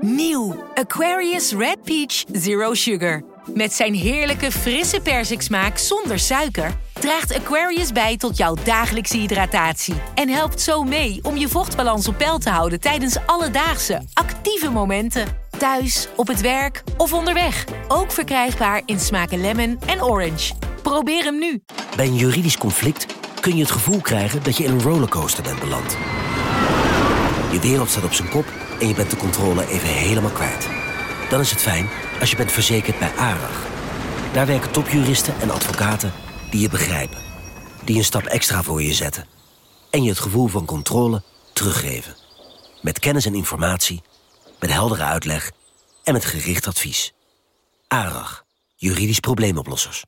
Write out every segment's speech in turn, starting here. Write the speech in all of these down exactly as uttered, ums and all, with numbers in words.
Nieuw Aquarius Red Peach Zero Sugar. Met zijn heerlijke frisse persiksmaak zonder suiker draagt Aquarius bij tot jouw dagelijkse hydratatie. En helpt zo mee om je vochtbalans op peil te houden tijdens alledaagse, actieve momenten. Thuis, op het werk of onderweg. Ook verkrijgbaar in smaken lemon en orange. Probeer hem nu. Bij een juridisch conflict kun je het gevoel krijgen dat je in een rollercoaster bent beland. Je wereld staat op zijn kop en je bent de controle even helemaal kwijt. Dan is het fijn als je bent verzekerd bij ARAG. Daar werken topjuristen en advocaten die je begrijpen. Die een stap extra voor je zetten. En je het gevoel van controle teruggeven. Met kennis en informatie, met heldere uitleg en met gericht advies. ARAG, juridisch probleemoplossers.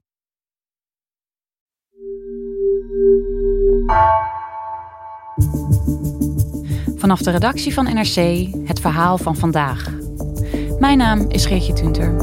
Vanaf de redactie van N R C, het verhaal van vandaag. Mijn naam is Geertje Tunter.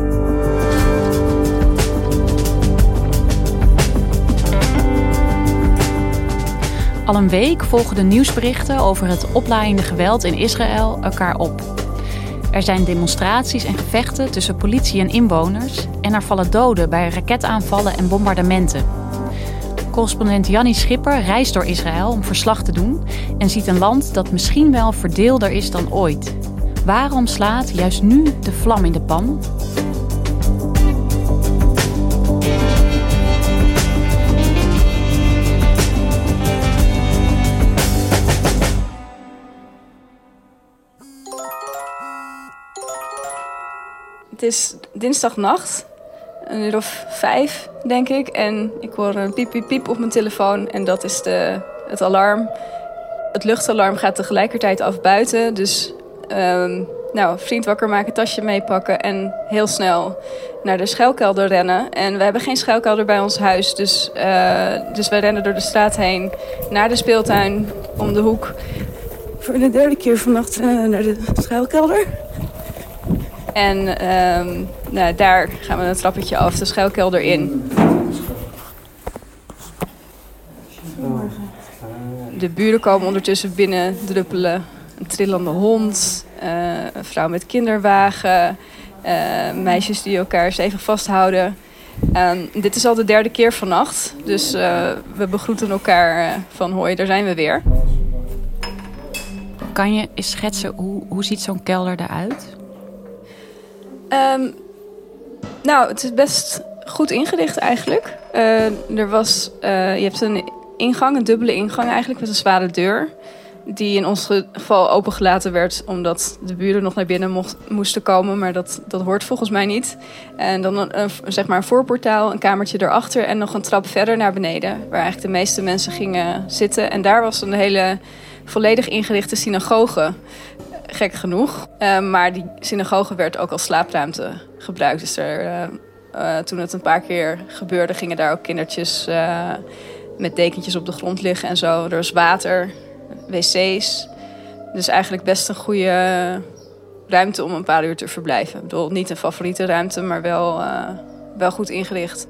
Al een week volgen de nieuwsberichten over het oplaaiende geweld in Israël elkaar op. Er zijn demonstraties en gevechten tussen politie en inwoners en er vallen doden bij raketaanvallen en bombardementen. Correspondent Jannie Schipper reist door Israël om verslag te doen en ziet een land dat misschien wel verdeelder is dan ooit. Waarom slaat juist nu de vlam in de pan? Het is dinsdagnacht, een uur of vijf, denk ik. En ik hoor een piep, piep, piep op mijn telefoon. En dat is de, het alarm. Het luchtalarm gaat tegelijkertijd af buiten. Dus, um, nou, vriend wakker maken, tasje meepakken en heel snel naar de schuilkelder rennen. En we hebben geen schuilkelder bij ons huis. Dus, uh, dus wij rennen door de straat heen naar de speeltuin om de hoek. Voor de derde keer vannacht uh, naar de schuilkelder. En um, nou, daar gaan we een trappetje af, de schuilkelder in. De buren komen ondertussen binnen druppelen. Een trillende hond, uh, een vrouw met kinderwagen, uh, meisjes die elkaar stevig vasthouden. Um, dit is al de derde keer vannacht, dus uh, we begroeten elkaar uh, van hoi, daar zijn we weer. Kan je eens schetsen, hoe, hoe ziet zo'n kelder eruit? Um, nou, het is best goed ingericht eigenlijk. Uh, er was, uh, je hebt een ingang, een dubbele ingang eigenlijk met een zware deur. Die in ons geval opengelaten werd omdat de buren nog naar binnen mocht, moesten komen. Maar dat, dat hoort volgens mij niet. En dan een, een, zeg maar een voorportaal, een kamertje erachter en nog een trap verder naar beneden. Waar eigenlijk de meeste mensen gingen zitten. En daar was een hele volledig ingerichte synagoge. Gek genoeg. Uh, maar die synagoge werd ook als slaapruimte gebruikt. Dus er, uh, uh, toen het een paar keer gebeurde, gingen daar ook kindertjes uh, met dekentjes op de grond liggen en zo. Er was water, wc's. Dus eigenlijk best een goede ruimte om een paar uur te verblijven. Ik bedoel, niet een favoriete ruimte, maar wel, uh, wel goed ingericht.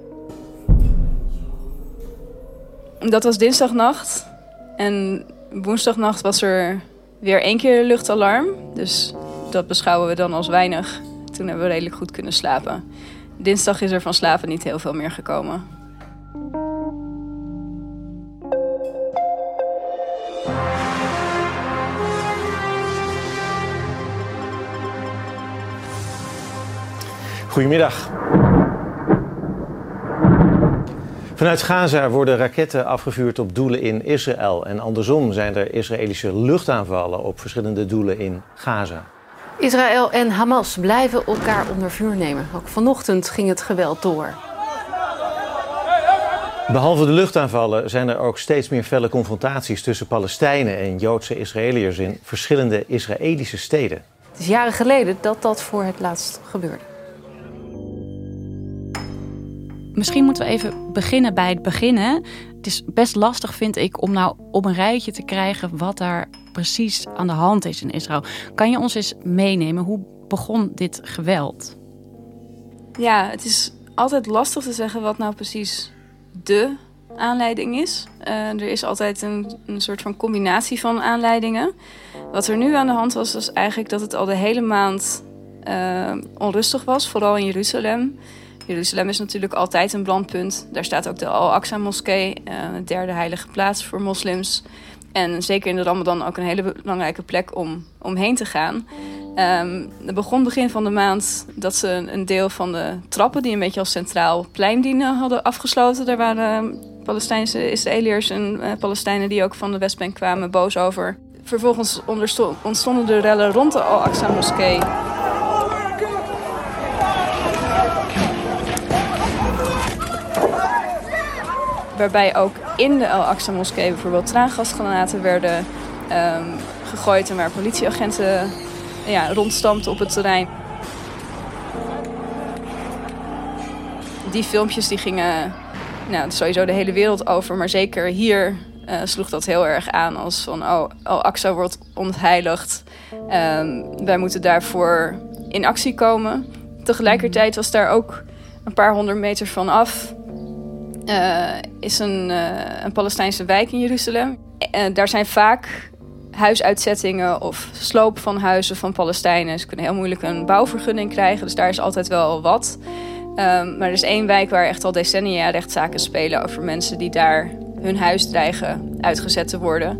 Dat was dinsdagnacht. En woensdagnacht was er weer één keer luchtalarm. Dus dat beschouwen we dan als weinig. Toen hebben we redelijk goed kunnen slapen. Dinsdag is er van slapen niet heel veel meer gekomen. Goedemiddag. Vanuit Gaza worden raketten afgevuurd op doelen in Israël. En andersom zijn er Israëlische luchtaanvallen op verschillende doelen in Gaza. Israël en Hamas blijven elkaar onder vuur nemen. Ook vanochtend ging het geweld door. Behalve de luchtaanvallen zijn er ook steeds meer felle confrontaties tussen Palestijnen en Joodse Israëliërs in verschillende Israëlische steden. Het is jaren geleden dat dat voor het laatst gebeurde. Misschien moeten we even beginnen bij het begin. Hè? Het is best lastig, vind ik, om nou op een rijtje te krijgen wat daar precies aan de hand is in Israël. Kan je ons eens meenemen? Hoe begon dit geweld? Ja, het is altijd lastig te zeggen wat nou precies de aanleiding is. Uh, er is altijd een, een soort van combinatie van aanleidingen. Wat er nu aan de hand was, was eigenlijk dat het al de hele maand uh, onrustig was, vooral in Jeruzalem. Jeruzalem is natuurlijk altijd een brandpunt. Daar staat ook de Al-Aqsa-moskee, uh, de derde heilige plaats voor moslims. En zeker in de Ramadan ook een hele belangrijke plek om omheen te gaan. Um, het begon begin van de maand dat ze een deel van de trappen, die een beetje als centraal plein dienen, hadden afgesloten. Daar waren Palestijnse Israëliërs en uh, Palestijnen die ook van de Westbank kwamen boos over. Vervolgens ontstonden de rellen rond de Al-Aqsa-moskee. Waarbij ook in de Al-Aqsa-moskee bijvoorbeeld traangasgranaten werden um, gegooid en waar politieagenten ja, rondstampten op het terrein. Die filmpjes die gingen nou, sowieso de hele wereld over, maar zeker hier uh, sloeg dat heel erg aan als van oh, Al-Aqsa wordt ontheiligd. Um, wij moeten daarvoor in actie komen. Tegelijkertijd was daar ook een paar honderd meter van af Uh, is een, uh, een Palestijnse wijk in Jeruzalem. Uh, daar zijn vaak huisuitzettingen of sloop van huizen van Palestijnen. Ze kunnen heel moeilijk een bouwvergunning krijgen, dus daar is altijd wel wat. Um, maar er is één wijk waar echt al decennia rechtszaken spelen over mensen die daar hun huis dreigen uitgezet te worden.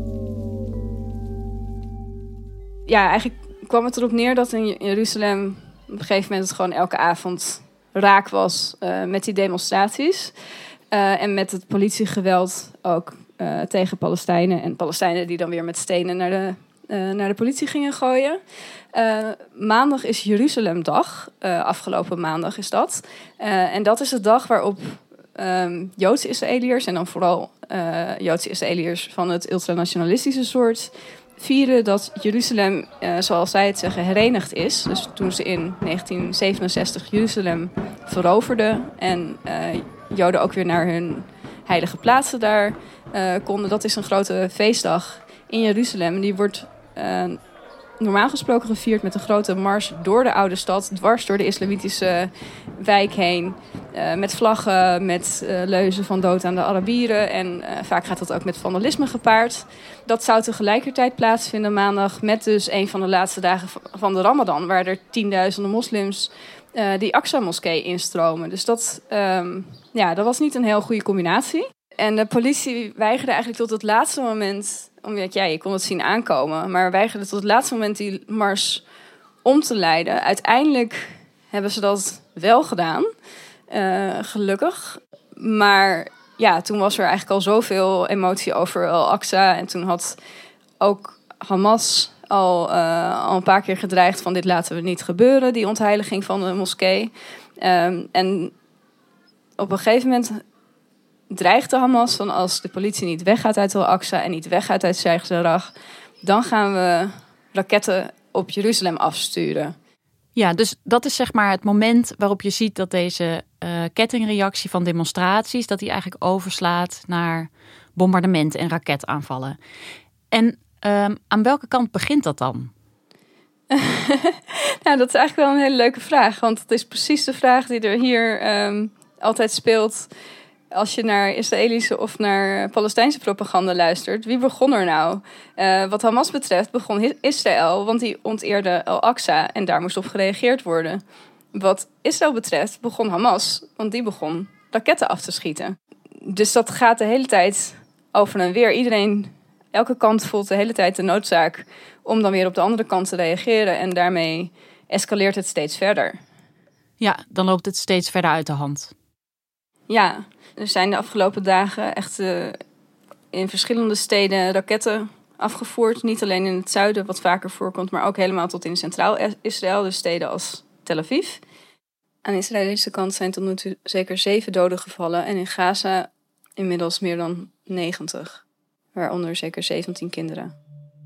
Ja, eigenlijk kwam het erop neer dat in Jeruzalem op een gegeven moment het gewoon elke avond raak was uh, met die demonstraties. Uh, en met het politiegeweld ook uh, tegen Palestijnen. En Palestijnen die dan weer met stenen naar de, uh, naar de politie gingen gooien. Uh, maandag is Jeruzalemdag. Uh, afgelopen maandag is dat. Uh, en dat is de dag waarop um, Joodse Israëliërs, en dan vooral uh, Joodse Israëliërs van het ultranationalistische soort, vieren dat Jeruzalem, uh, zoals zij het zeggen, herenigd is. Dus toen ze in negentien zevenenzestig Jeruzalem veroverden en uh, Joden ook weer naar hun heilige plaatsen daar uh, konden. Dat is een grote feestdag in Jeruzalem. Die wordt uh, normaal gesproken gevierd met een grote mars door de oude stad, dwars door de islamitische wijk heen. Uh, met vlaggen, met uh, leuzen van dood aan de Arabieren. En uh, vaak gaat dat ook met vandalisme gepaard. Dat zou tegelijkertijd plaatsvinden maandag met dus een van de laatste dagen van de Ramadan, waar er tienduizenden moslims uh, die Aqsa-moskee instromen. Dus dat, um, ja, dat was niet een heel goede combinatie. En de politie weigerde eigenlijk tot het laatste moment, omdat ja, je kon het zien aankomen, maar weigerde tot het laatste moment die mars om te leiden. Uiteindelijk hebben ze dat wel gedaan, uh, gelukkig. Maar ja, toen was er eigenlijk al zoveel emotie over Al-Aqsa. En toen had ook Hamas al, uh, al een paar keer gedreigd van dit laten we niet gebeuren, die ontheiliging van de moskee. Um, en op een gegeven moment dreigde Hamas van als de politie niet weggaat uit Al-Aqsa en niet weggaat uit Sheikh Jarrah, dan gaan we raketten op Jeruzalem afsturen. Ja, dus dat is zeg maar het moment waarop je ziet dat deze uh, kettingreactie van demonstraties, dat die eigenlijk overslaat naar bombardementen en raketaanvallen. En um, aan welke kant begint dat dan? Nou, dat is eigenlijk wel een hele leuke vraag. Want het is precies de vraag die er hier um, altijd speelt als je naar Israëlische of naar Palestijnse propaganda luistert. Wie begon er nou? Uh, wat Hamas betreft begon Israël, want die onteerde Al-Aqsa en daar moest op gereageerd worden. Wat Israël betreft begon Hamas, want die begon raketten af te schieten. Dus dat gaat de hele tijd over en weer. Iedereen, elke kant voelt de hele tijd de noodzaak om dan weer op de andere kant te reageren. En daarmee escaleert het steeds verder. Ja, dan loopt het steeds verder uit de hand. Ja, er zijn de afgelopen dagen echt uh, in verschillende steden raketten afgevoerd. Niet alleen in het zuiden, wat vaker voorkomt, maar ook helemaal tot in Centraal Israël. Dus steden als Tel Aviv. Aan de Israëlische kant zijn tot nu toe zeker zeven doden gevallen. En in Gaza inmiddels meer dan negentig. Waaronder zeker zeventien kinderen.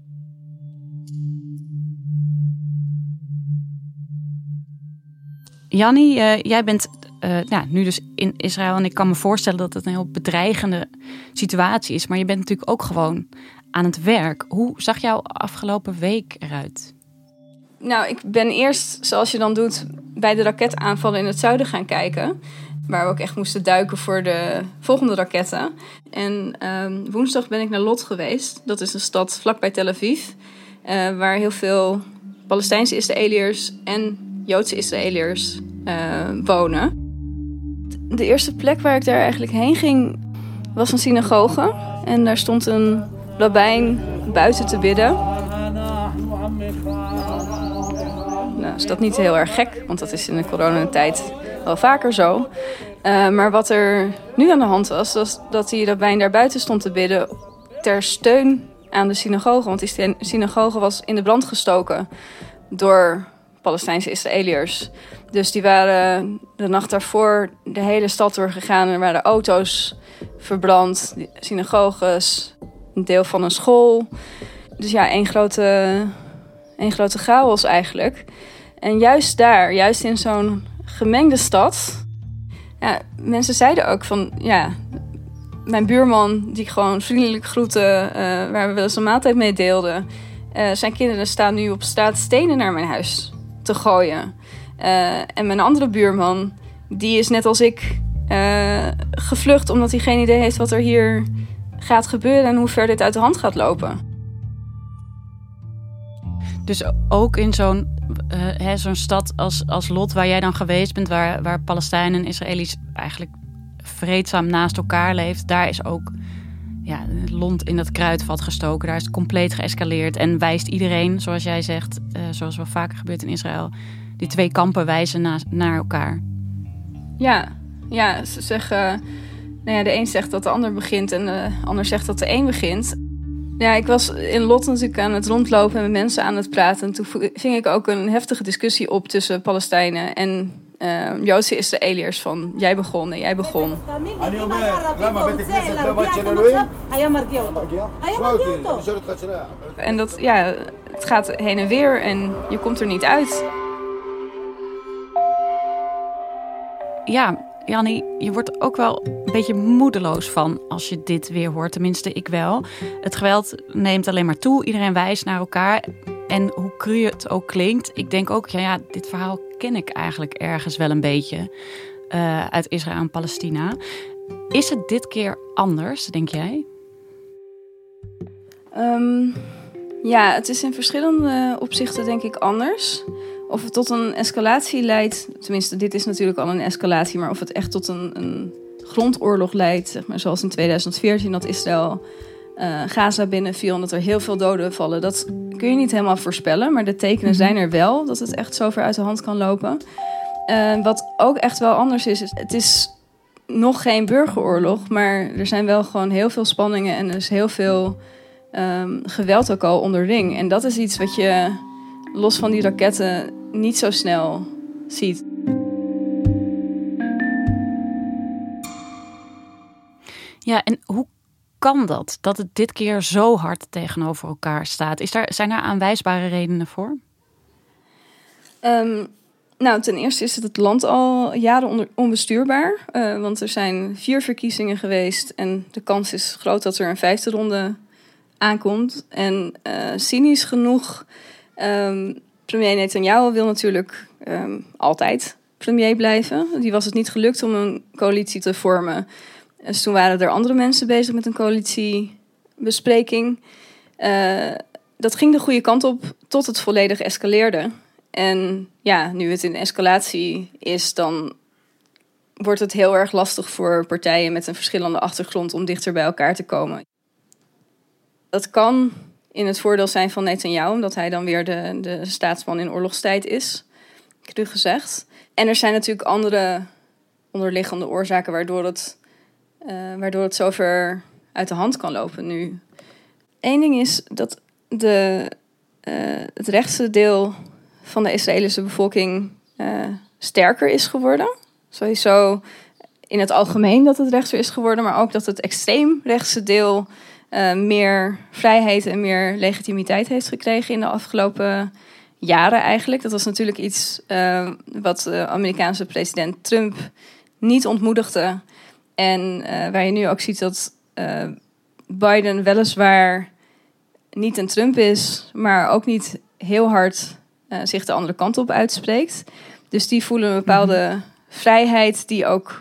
Jannie, uh, jij bent uh, ja, nu dus in Israël. En ik kan me voorstellen dat het een heel bedreigende situatie is. Maar je bent natuurlijk ook gewoon aan het werk. Hoe zag jouw afgelopen week eruit? Nou, ik ben eerst, zoals je dan doet, bij de raketaanvallen in het zuiden gaan kijken. waar we ook echt moesten duiken voor de volgende raketten. En um, woensdag ben ik naar Lod geweest. Dat is een stad vlakbij Tel Aviv. Uh, waar heel veel Palestijnse Israëliërs en Joodse Israëliërs uh, wonen. De eerste plek waar ik daar eigenlijk heen ging was een synagoge. En daar stond een rabbijn buiten te bidden. Nou, is dat niet heel erg gek, want dat is in de coronatijd wel vaker zo. Uh, maar wat er nu aan de hand was, was dat die rabbijn daar buiten stond te bidden ter steun aan de synagoge. Want die synagoge was in de brand gestoken door Palestijnse Israëliërs. Dus die waren de nacht daarvoor de hele stad doorgegaan. Er waren auto's verbrand, synagoges, een deel van een school. Dus ja, één grote, één grote chaos eigenlijk. En juist daar, juist in zo'n gemengde stad... Ja, mensen zeiden ook van... ja, mijn buurman die gewoon vriendelijk groette... Uh, waar we wel eens een maaltijd mee deelden... Uh, zijn kinderen staan nu op straat stenen naar mijn huis te gooien. Uh, en mijn andere buurman, die is net als ik uh, gevlucht... omdat hij geen idee heeft wat er hier gaat gebeuren... en hoe ver dit uit de hand gaat lopen. Dus ook in zo'n, uh, hè, zo'n stad als, als Lod, waar jij dan geweest bent... waar, waar Palestijnen en Israëli's eigenlijk vreedzaam naast elkaar leeft... daar is ook ja, lont in dat kruidvat gestoken. Daar is het compleet geëscaleerd. En wijst iedereen, zoals jij zegt, uh, zoals wel vaker gebeurt in Israël... die twee kampen wijzen na, naar elkaar. Ja, ja, ze zeggen... Nou ja, de een zegt dat de ander begint en de ander zegt dat de een begint... Ja, ik was in Lod natuurlijk aan het rondlopen en met mensen aan het praten. En toen ving ik ook een heftige discussie op tussen Palestijnen en uh, Joodse Israëliërs. Van jij begon en jij begon. En dat, ja, het gaat heen en weer en je komt er niet uit. Ja, Jannie, je wordt ook wel een beetje moedeloos van als je dit weer hoort. Tenminste, ik wel. Het geweld neemt alleen maar toe. Iedereen wijst naar elkaar. En hoe cru het ook klinkt, ik denk ook, ja, ja dit verhaal ken ik eigenlijk ergens wel een beetje. Uh, uit Israël en Palestina. Is het dit keer anders, denk jij? Um, ja, het is in verschillende opzichten denk ik anders. Of het tot een escalatie leidt, tenminste dit is natuurlijk al een escalatie... maar of het echt tot een, een grondoorlog leidt, zeg maar, zoals in tweeduizend veertien... dat Israël uh, Gaza binnenviel en dat er heel veel doden vallen... dat kun je niet helemaal voorspellen, maar de tekenen zijn er wel... dat het echt zo ver uit de hand kan lopen. Uh, wat ook echt wel anders is, is, het is nog geen burgeroorlog... maar er zijn wel gewoon heel veel spanningen en er is heel veel um, geweld ook al onderling. En dat is iets wat je los van die raketten niet zo snel ziet. Ja, en hoe kan dat? Dat het dit keer zo hard tegenover elkaar staat? Is daar, zijn er aanwijsbare redenen voor? Um, nou, ten eerste is het, het land al jaren onder, onbestuurbaar. Uh, want er zijn vier verkiezingen geweest. En de kans is groot dat er een vijfde ronde aankomt. En uh, cynisch genoeg... Um, premier Netanyahu wil natuurlijk um, altijd premier blijven. Die was het niet gelukt om een coalitie te vormen. Dus toen waren er andere mensen bezig met een coalitiebespreking. Uh, dat ging de goede kant op tot het volledig escaleerde. En ja, nu het in escalatie is, dan wordt het heel erg lastig voor partijen met een verschillende achtergrond om dichter bij elkaar te komen. Dat kan in het voordeel zijn van Netanyahu, omdat hij dan weer de, de staatsman in oorlogstijd is, cru gezegd. En er zijn natuurlijk andere onderliggende oorzaken waardoor het, uh, waardoor het zo ver uit de hand kan lopen nu. Eén ding is dat de, uh, het rechtse deel van de Israëlische bevolking uh, sterker is geworden. Sowieso in het algemeen dat het rechtser is geworden, maar ook dat het extreem rechtse deel uh, meer vrijheid en meer legitimiteit heeft gekregen in de afgelopen jaren eigenlijk. Dat was natuurlijk iets uh, wat de Amerikaanse president Trump niet ontmoedigde. En uh, waar je nu ook ziet dat uh, Biden weliswaar niet een Trump is, maar ook niet heel hard uh, zich de andere kant op uitspreekt. Dus die voelen een bepaalde mm-hmm. vrijheid die ook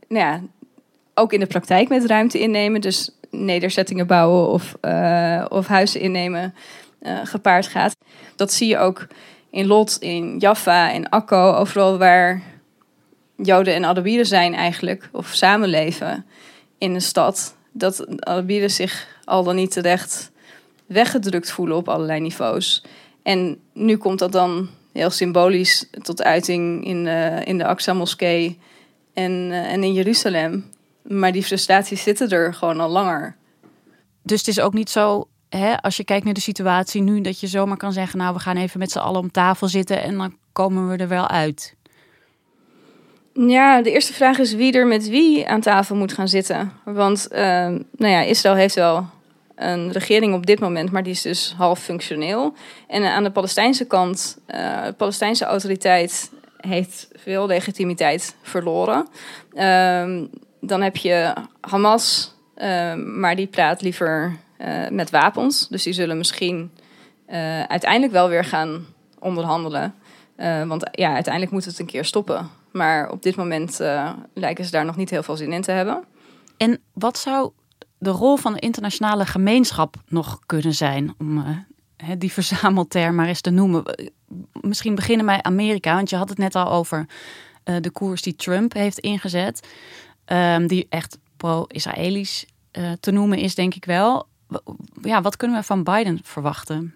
nou ja, ook in de praktijk met ruimte innemen, dus nederzettingen bouwen of, uh, of huizen innemen, uh, gepaard gaat. Dat zie je ook in Lot, in Jaffa, in Akko, overal waar Joden en Arabieren zijn eigenlijk, of samenleven in een stad, dat Arabieren zich al dan niet terecht weggedrukt voelen op allerlei niveaus. En nu komt dat dan heel symbolisch tot uiting in, uh, in de Aqsa-moskee en, uh, en in Jeruzalem. Maar die frustraties zitten er gewoon al langer. Dus het is ook niet zo, hè, als je kijkt naar de situatie nu, dat je zomaar kan zeggen, nou, we gaan even met z'n allen om tafel zitten en dan komen we er wel uit. Ja, de eerste vraag is wie er met wie aan tafel moet gaan zitten. Want uh, nou ja, Israël heeft wel een regering op dit moment, maar die is dus half functioneel. En aan de Palestijnse kant, uh, de Palestijnse autoriteit heeft veel legitimiteit verloren. Uh, dan heb je Hamas, uh, maar die praat liever uh, met wapens. Dus die zullen misschien uh, uiteindelijk wel weer gaan onderhandelen. Uh, want ja, uiteindelijk moet het een keer stoppen. Maar op dit moment uh, lijken ze daar nog niet heel veel zin in te hebben. En wat zou de rol van de internationale gemeenschap nog kunnen zijn, om uh, die verzamelterm maar eens te noemen? Misschien beginnen bij Amerika, want je had het net al over uh, de koers die Trump heeft ingezet. Um, die echt pro-Israëlisch uh, te noemen is, denk ik wel. Ja, wat kunnen we van Biden verwachten?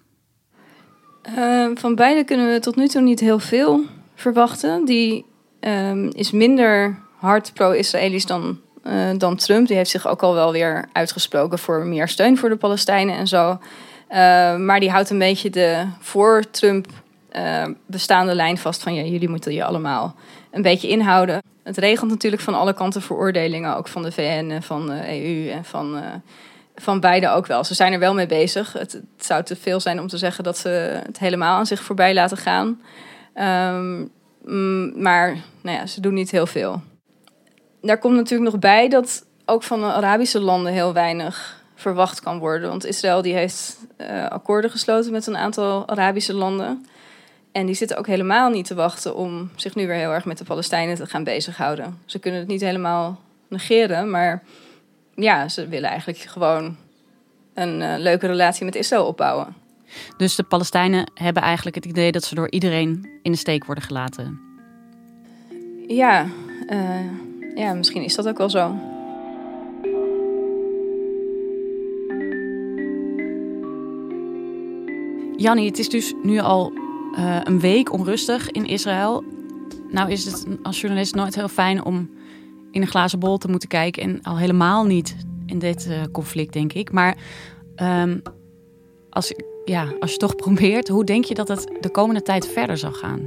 Uh, van Biden kunnen we tot nu toe niet heel veel verwachten. Die um, is minder hard pro-Israëlisch dan, uh, dan Trump. Die heeft zich ook al wel weer uitgesproken voor meer steun voor de Palestijnen en zo. Uh, maar die houdt een beetje de voor Trump uh, bestaande lijn vast van ja, jullie moeten je allemaal een beetje inhouden. Het regent natuurlijk van alle kanten veroordelingen, ook van de V N en van de E U en van, uh, van beide ook wel. Ze zijn er wel mee bezig. Het, het zou te veel zijn om te zeggen dat ze het helemaal aan zich voorbij laten gaan. Um, maar nou ja, ze doen niet heel veel. Daar komt natuurlijk nog bij dat ook van de Arabische landen heel weinig verwacht kan worden. Want Israël die heeft uh, akkoorden gesloten met een aantal Arabische landen. En die zitten ook helemaal niet te wachten om zich nu weer heel erg met de Palestijnen te gaan bezighouden. Ze kunnen het niet helemaal negeren, maar ja, ze willen eigenlijk gewoon een uh, leuke relatie met Israël opbouwen. Dus de Palestijnen hebben eigenlijk het idee dat ze door iedereen in de steek worden gelaten? Ja, uh, ja, misschien is dat ook wel zo. Jannie, het is dus nu al uh, een week onrustig in Israël. Nou is het als journalist nooit heel fijn om in een glazen bol te moeten kijken. En al helemaal niet in dit uh, conflict, denk ik. Maar um, als, ja, als je toch probeert, hoe denk je dat het de komende tijd verder zal gaan?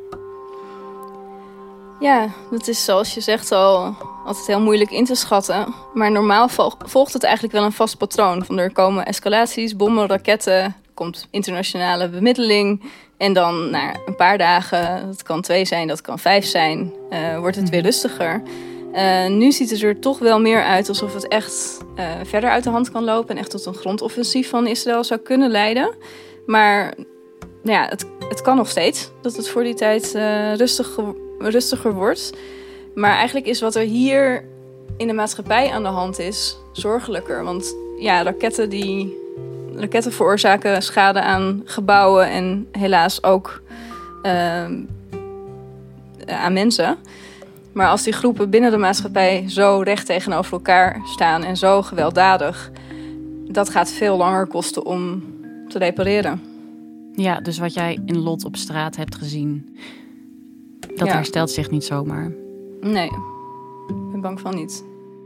Ja, dat is zoals je zegt al altijd heel moeilijk in te schatten. Maar normaal volgt het eigenlijk wel een vast patroon. Van er komen escalaties, bommen, raketten, er komt internationale bemiddeling. En dan na een paar dagen, dat kan twee zijn, dat kan vijf zijn, uh, wordt het weer rustiger. Uh, nu ziet het er toch wel meer uit alsof het echt uh, verder uit de hand kan lopen. En echt tot een grondoffensief van Israël zou kunnen leiden. Maar nou ja, het, het kan nog steeds dat het voor die tijd uh, rustig, rustiger wordt. Maar eigenlijk is wat er hier in de maatschappij aan de hand is zorgelijker. Want ja, raketten, die, raketten veroorzaken schade aan gebouwen en helaas ook uh, aan mensen. Maar als die groepen binnen de maatschappij zo recht tegenover elkaar staan en zo gewelddadig, dat gaat veel langer kosten om te repareren. Ja, dus wat jij in Lot op straat hebt gezien, dat ja. herstelt zich niet zomaar. Nee, ik ben bang van niet.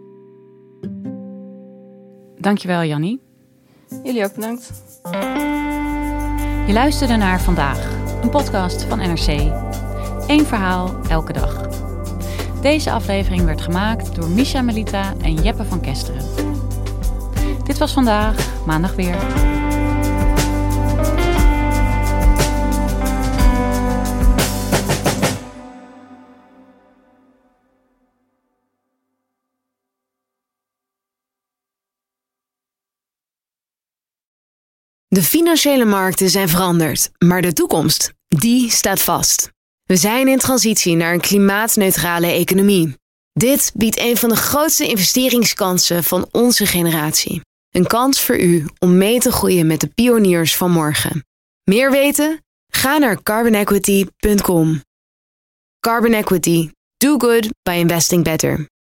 Dankjewel, Jannie. Jullie ook bedankt. Je luisterde naar Vandaag, een podcast van N R C. Eén verhaal, elke dag. Deze aflevering werd gemaakt door Misha Melita en Jeppe van Kesteren. Dit was Vandaag, maandag weer. De financiële markten zijn veranderd, maar de toekomst, die staat vast. We zijn in transitie naar een klimaatneutrale economie. Dit biedt een van de grootste investeringskansen van onze generatie. Een kans voor u om mee te groeien met de pioniers van morgen. Meer weten? Ga naar carbon equity punt com. Carbon Equity. Do good by investing better.